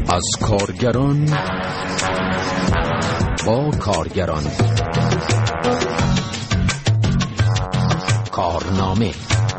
از کارگران با کارگران. کارنامه.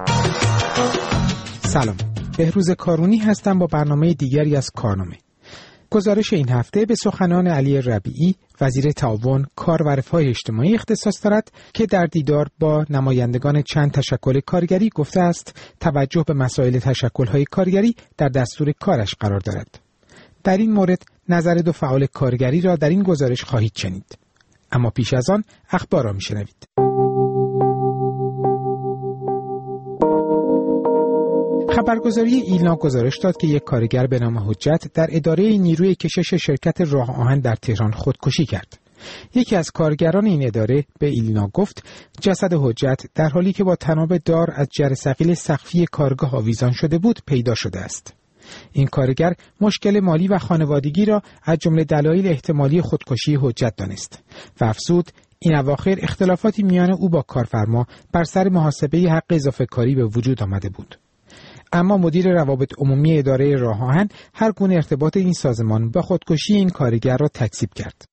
سلام، بهروز کارونی هستم با برنامه دیگری از کارنامه. گزارش این هفته به سخنان علی ربیعی، وزیر تعاون، کار و رفاه اجتماعی اختصاص دارد که در دیدار با نمایندگان چند تشکل کارگری گفته است توجه به مسائل تشکل‌های کارگری در دستور کارش قرار دارد. در این مورد نظر دو فعال کارگری را در این گزارش خواهید شنید. اما پیش از آن اخبار را میشنوید. خبرگزاری ایلنا گزارش داد که یک کارگر به نام حجت در اداره نیروی کشش شرکت راه آهن در تهران خودکشی کرد. یکی از کارگران این اداره به ایلنا گفت جسد حجت در حالی که با تناب دار از جرثقیل سقفی کارگاه آویزان شده بود پیدا شده است. این کارگر مشکل مالی و خانوادگی را از جمله دلایل احتمالی خودکشی حجت دانست و افزود این اواخر اختلافاتی میان او با کارفرما بر سر محاسبه حق اضافه کاری به وجود آمده بود. اما مدیر روابط عمومی اداره راه آهن هر گونه ارتباط این سازمان با خودکشی این کارگر را تکذیب کرد.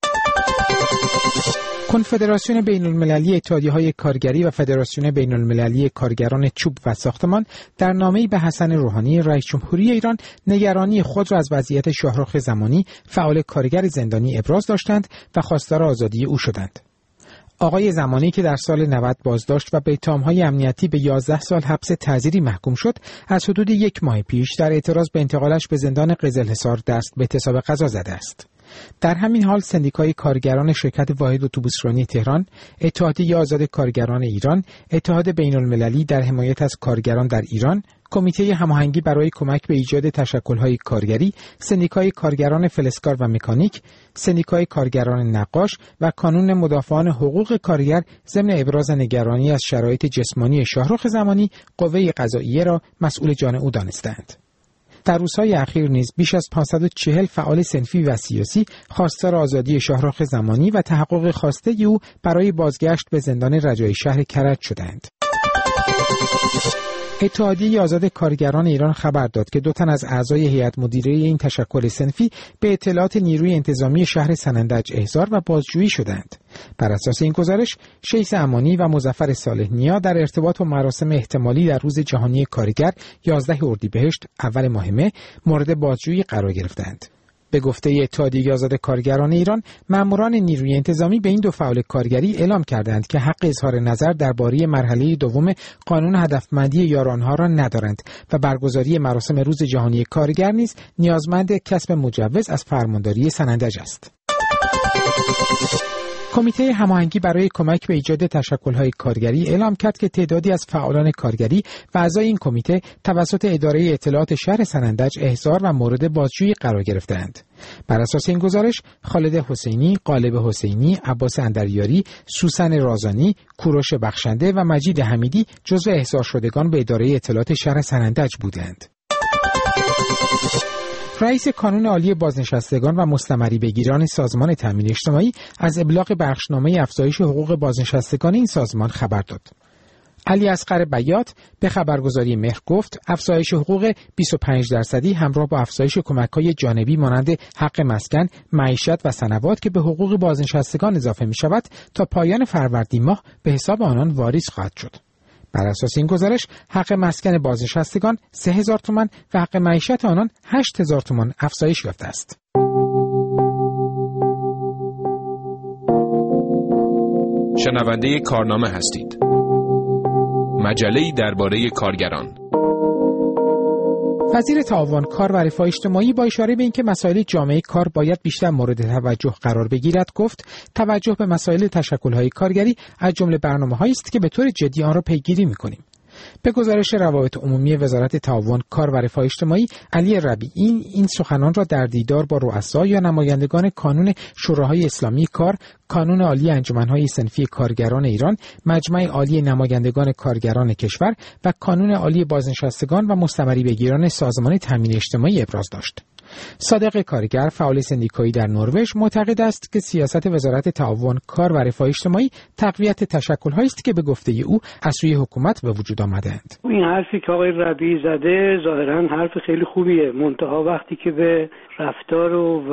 کنفدراسیون بین‌المللی اتحادیه‌های کارگری و فدراسیون بین‌المللی کارگران چوب و ساختمان در نامه‌ای به حسن روحانی رئیس جمهوری ایران نگرانی خود را از وضعیت شاهرخ زمانی فعال کارگر زندانی ابراز داشتند و خواستار آزادی او شدند. آقای زمانی که در سال 90 بازداشت و به اتهام‌های امنیتی به 11 سال حبس تعزیری محکوم شد، از حدود یک ماه پیش در اعتراض به انتقالش به زندان قزلحصار دست به اعتصاب قضا زده است. در همین حال سندیکای کارگران شرکت واحد اتوبوسرانی تهران، اتحادیه آزاد کارگران ایران، اتحاد بین‌المللی در حمایت از کارگران در ایران، کمیته هماهنگی برای کمک به ایجاد تشکل‌های کارگری، سندیکای کارگران فلزکار و مکانیک، سندیکای کارگران نقاش و کانون مدافعان حقوق کارگر ضمن ابراز نگرانی از شرایط جسمانی شاهرخ زمانی قوه قضاییه را مسئول جان او دانستند. در روزهای اخیر نیز بیش از 540 فعال صنفی و سیاسی خواستار آزادی شاهرخ زمانی و تحقق خواسته او برای بازگشت به زندان رجایی شهر کرج شدند. اتحادیه آزاد کارگران ایران خبر داد که 2 تن از اعضای هیئت مدیره این تشکل صنفی به اطلاعات نیروی انتظامی شهر سنندج احضار و بازجویی شدند. بر اساس این گزارش، شیس امانی و مظفر صالح نیا در ارتباط با مراسم احتمالی در روز جهانی کارگر 11 اردیبهشت اول ماه مه مورد بازجویی قرار گرفتند. به گفته اتحادیه آزاد کارگران ایران، ماموران نیروی انتظامی به این 2 فعال کارگری اعلام کردند که حق اظهار نظر درباره مرحله دوم قانون هدفمندی یارانها را ندارند و برگزاری مراسم روز جهانی کارگر نیز نیازمند کسب مجوز از فرمانداری سنندج است. کمیته هماهنگی برای کمک به ایجاد تشکل‌های کارگری اعلام کرد که تعدادی از فعالان کارگری و اعضای این کمیته توسط اداره اطلاعات شهر سنندج احضار و مورد بازجویی قرار گرفتند. بر اساس این گزارش، خالد حسینی، غالب حسینی، عباس اندریاری، سوسن رازانی، کوروش بخشنده و مجید حمیدی جزو احضار شدگان به اداره اطلاعات شهر سنندج بودند. رئیس کانون عالی بازنشستگان و مستمری بگیران سازمان تامین اجتماعی از ابلاغ بخشنامه افزایش حقوق بازنشستگان این سازمان خبر داد. علی اصغر بیات به خبرگزاری مهر گفت افزایش حقوق 25% همراه با افزایش کمک‌های جانبی مانند حق مسکن، معیشت و صنوات که به حقوق بازنشستگان اضافه می‌شود تا پایان فروردین ماه به حساب آنان واریز خواهد شد. بر اساس این گزارش، حق مسکن بازنشستگان 3000 تومان و حق معیشت آنان 8000 تومان افزایش یافته است. شنونده کارنامه هستید. مجله‌ای درباره کارگران. وزیر تعاون، کار و رفاه اجتماعی با اشاره به اینکه مسائل جامعه کار باید بیشتر مورد توجه قرار بگیرد گفت توجه به مسائل تشکل‌های کارگری از جمله برنامه‌هایی است که به طور جدی آن را پیگیری می‌کنیم. به گزارش روابط عمومی وزارت تعاون، کار و رفاه اجتماعی، علی ربیعی این سخنان را در دیدار با رؤسا یا نمایندگان کانون شوراهای اسلامی کار، کانون عالی انجمن‌های صنفی کارگران ایران، مجمع عالی نمایندگان کارگران کشور و کانون عالی بازنشستگان و مستمری بگیران سازمان تامین اجتماعی ابراز داشت. صادق کارگر، فعال سندیکایی در نروژ، معتقد است که سیاست وزارت تعاون، کار و رفاه اجتماعی تقویت تشکل‌هایی است که به گفته او از سوی حکومت به وجود آمده‌اند. این حرفی که آقای ربیعی زده ظاهراً حرف خیلی خوبیه، منتها وقتی که به رفتار و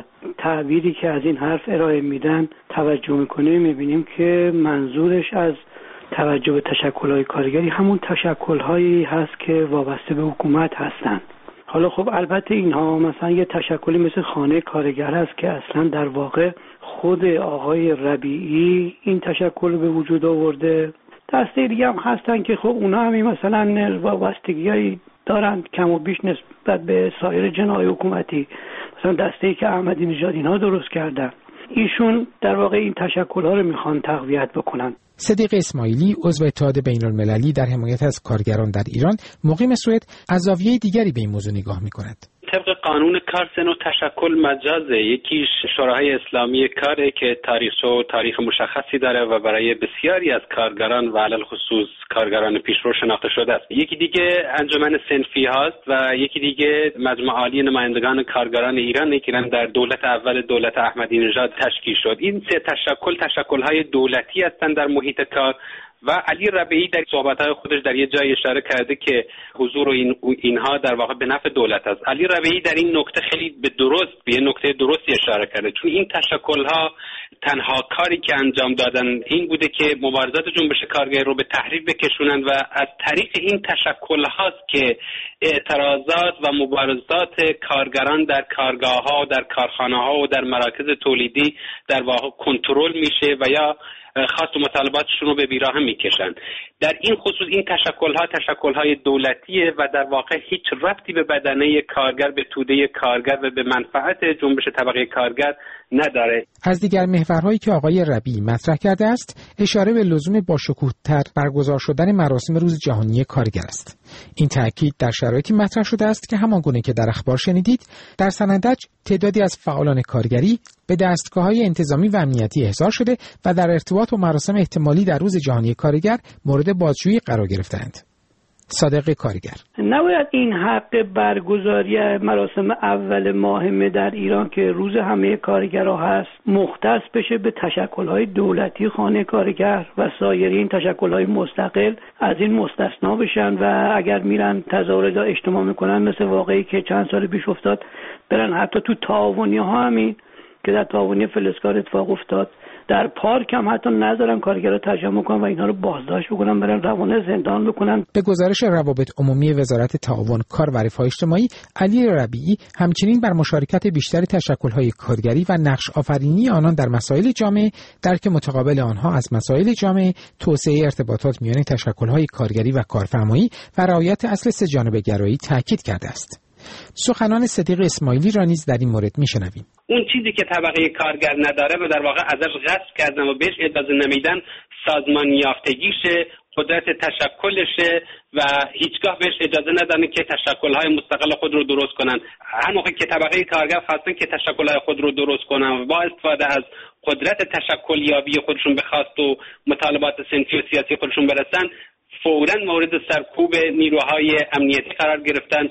تعبیری که از این حرف ارائه میدن توجه میکنیم میبینیم که منظورش از توجه به تشکل‌های کارگری همون تشکل‌هایی هست که وابسته به حکومت هستند. حالا خب البته اینها مثلا یه تشکلی مثل خانه کارگر هست که اصلا در واقع خود آقای ربیعی این تشکل به وجود آورده. دسته دیگه هم هستن که خب اونا هم مثلا وابستگی‌هایی دارن کم و بیش نسبت به سایر جناح حکومتی، مثلا دسته‌ای که احمدی نژاد اینها درست کردن. ایشون در واقع این تشکل‌ها رو میخوان تقویت بکنن. صدیق اسماعیلی، عضو اتحاد بین‌المللی در حمایت از کارگران در ایران، مقیم سوئد، از زاویه دیگری به این موضوع نگاه می‌کند. طبق قانون کار سه نوع تشکل مجازه. یکیش شورای اسلامی کاره که تاریخ مشخصی داره و برای بسیاری از کارگران و علل خصوص کارگران پیشرو شناخته شده است. یکی دیگه انجمن صنفی هاست و یکی دیگه مجمع عالی نمایندگان کارگران ایران که در دولت اول دولت احمدی نژاد تشکیل شد. این سه تشکل‌های دولتی هستند در محیط کار و علی ربیعی در صحبت‌های خودش در یه جای اشاره کرده که حضور اینها در واقع به نفع دولت است. علی ربیعی در این نکته خیلی به یه نکته درستی اشاره کرده، چون این تشکل‌ها تنها کاری که انجام دادن این بوده که مبارزات جنبش کارگری رو به تحریک بکشونن و از طریق این تشکل‌هاست که اعتراضات و مبارزات کارگران در کارگاه‌ها، در کارخانه‌ها و در مراکز تولیدی در واقع کنترل میشه و یا خواست و مطالباتشون رو به بیراه میکشن. در این خصوص این تشکل‌های دولتیه و در واقع هیچ ربطی به بدنه کارگر، به توده کارگر و به منفعت جنبش طبقه کارگر نداره. از دیگر محورهایی که آقای ربیعی مطرح کرده است، اشاره به لزوم باشکوه‌تر برگزار شدن مراسم روز جهانی کارگر است. این تاکید در شرایطی مطرح شده است که همانگونه که در اخبار شنیدید، در سنندج تعدادی از فعالان کارگری به دستگاه‌های انتظامی و امنیتی احضار شده و در ارتباط با مراسم احتمالی در روز جهانی کارگر مورد بازجویی قرار گرفتند. صادق کارگر: نباید این حق برگزاری مراسم اول ماه مه در ایران که روز همه کارگرها هست مختص بشه به تشکل‌های دولتی خانه کارگر و سایر این تشکل‌های مستقل از این مستثنا بشن و اگر میرن تظاهرات اجتماع میکنن مثل واقعی که چند سال پیش افتاد برن حتی تو تعاونی‌ها همین که در تعاونی فلزکار اتفاق افتاد، در پارک هم حتی نذارن کارگرها تجمع کنن و اینها رو بازداشت بکنن، برن روانه زندان بکنن. به گزارش روابط عمومی وزارت تعاون، کار و رفاه اجتماعی، علی ربیعی همچنین بر مشارکت بیشتر تشکل‌های کارگری و نقش آفرینی آنان در مسائل جامعه، درک متقابل آنها از مسائل جامعه، توسعه ارتباطات میان تشکل‌های کارگری و کارفرمایی و رعایت اصل سه‌جانبه گرایی تاکید کرده است. سخنان صدیق اسماعیلی را نیز در این مورد میشنویم. اون چیزی که طبقه کارگر نداره و در واقع ازش غصب کردن و بهش اجازه نمیدن سازمان یافتگیشه، قدرت تشکلشه و هیچگاه بهش اجازه ندن که تشکل‌های مستقل خود رو درست کنن. هر موقع که طبقه کارگر خواستن که تشکل‌های خود رو درست کنن و با استفاده از قدرت تشکلیابی خودشون به خواست و مطالبات صنفی و سیاسی خودشون برسن، فوراً مورد سرکوب نیروهای امنیتی قرار گرفتن.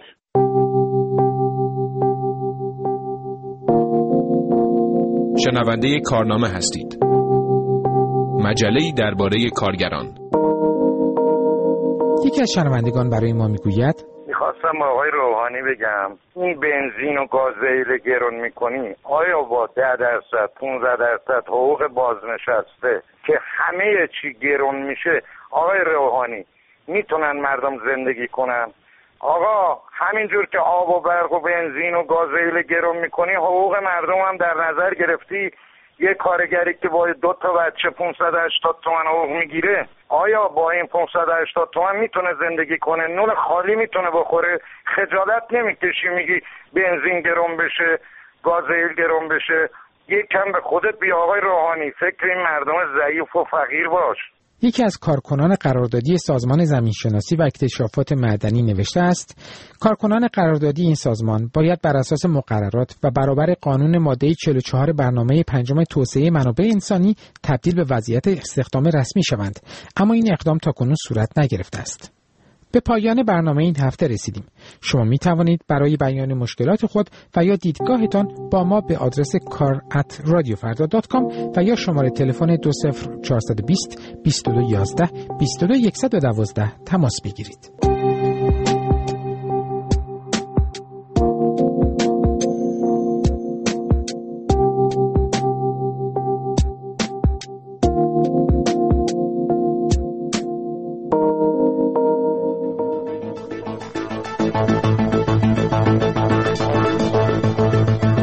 شنونده کارنامه هستید. مجله‌ای درباره کارگران. یکی از شنوندگان برای ما میگوید: میخواستم آقای روحانی بگم این بنزین و گازوئیل گران میکنی، آیا با 10%، 15% حقوق بازنشسته که همه چی گران میشه، آقای روحانی میتونن مردم زندگی کنن؟ آقا همینجور که آب و برق و بنزین و گازوئیل گران میکنی، حقوق مردم هم در نظر گرفتی. یه کارگری که با 2 بچه 580 تومن حقوق میگیره، آیا با این 580 تومن میتونه زندگی کنه؟ نون خالی میتونه بخوره؟ خجالت نمیکشی میگی بنزین گران بشه، گازوئیل گران بشه؟ یک کم به خودت بیا آقای روحانی، فکر این مردم ضعیف و فقیر باش. یکی از کارکنان قراردادی سازمان زمینشناسی و اکتشافات معدنی نوشته است: کارکنان قراردادی این سازمان باید بر اساس مقررات و برابر قانون ماده 44 برنامه پنجم توسعه منابع انسانی تبدیل به وضعیت استخدام رسمی شوند، اما این اقدام تاکنون صورت نگرفته است. به پایان برنامه این هفته رسیدیم. شما می توانید برای بیان مشکلات خود و یا دیدگاهتان با ما به آدرس kar@radiofarda.com و یا شماره تلفن 20420 2211 22112 تماس بگیرید.